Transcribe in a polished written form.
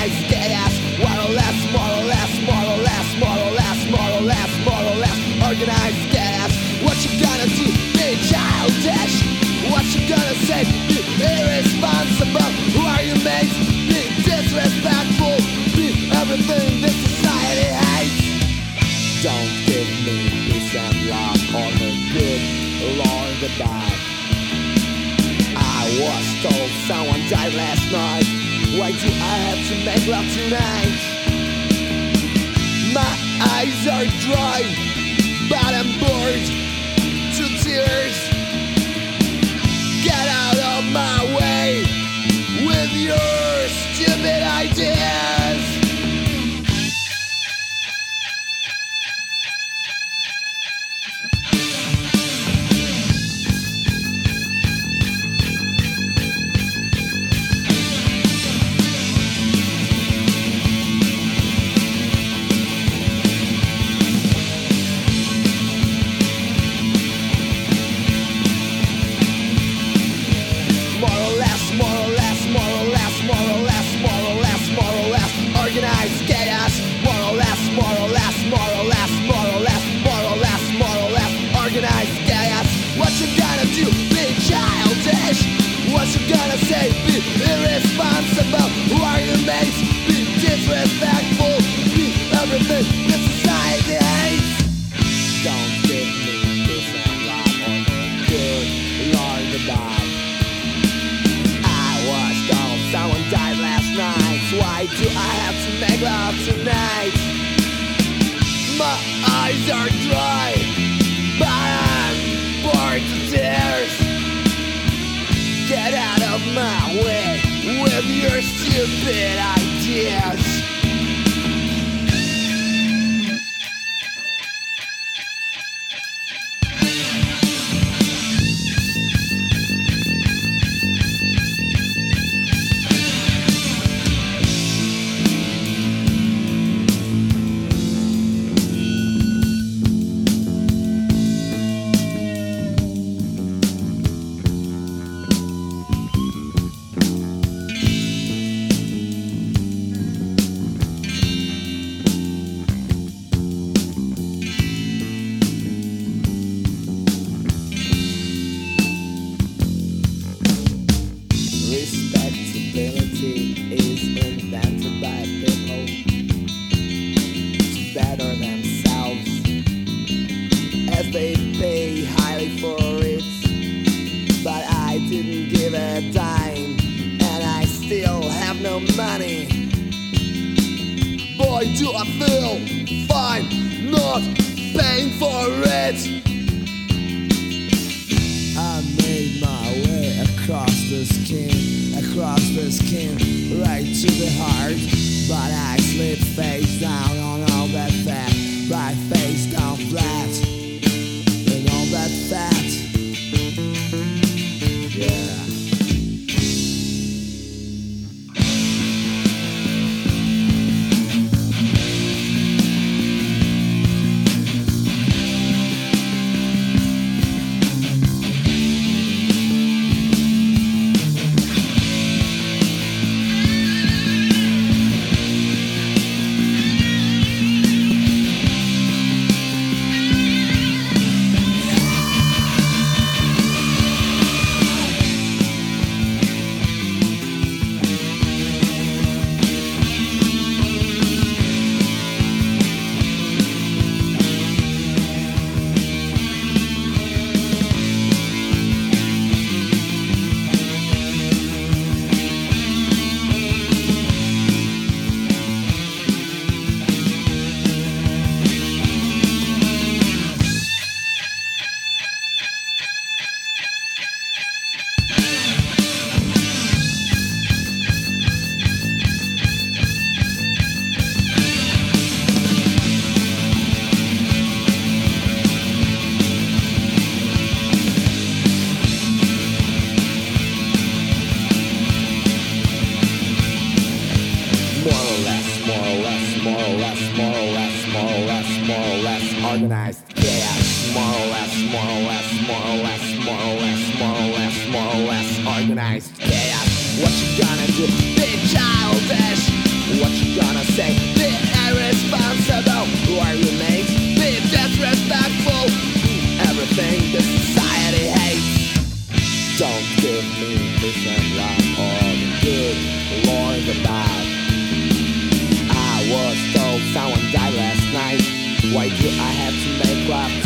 organized chaos. More or less, more or less, more or less, more or less, more or less, more or less, organized chaos. What you gonna do? Be childish. What you gonna say? Be irresponsible. Who are you, mates? Be disrespectful. Be everything this society hates. Don't give me peace and love or the good or the bad. I was told someone died last night. Why do I have to make love tonight? My eyes are dry, but I'm bored to tears. Get out of my way with your stupid ideas. Organized chaos, more or less, more or less, more or less, more or less, more or less, more or less, organized chaos. What you gonna do? Be childish. What you gonna say? Be irresponsible. Who are you, mates? Be disrespectful. Be everything this society hates. Don't give me peace and love or the good or the bad. I was told someone died last night. Why do I have to make love tonight? My eyes are dry, but I'm bored to tears. Get out of my way with your stupid ideas. Respectability is invented by people to better themselves, as they pay highly for it. But I didn't give a dime, and I still have no money. Boy, do I feel fine not paying for it. I made my way across the skin, right to the heart. But I slipped face down on all that fat, right face down flat, and all that fat. Yeah. organized chaos, more or less, more or less, more or less, more or less, more or less, more or less organized chaos. What you gonna do? Be childish. left.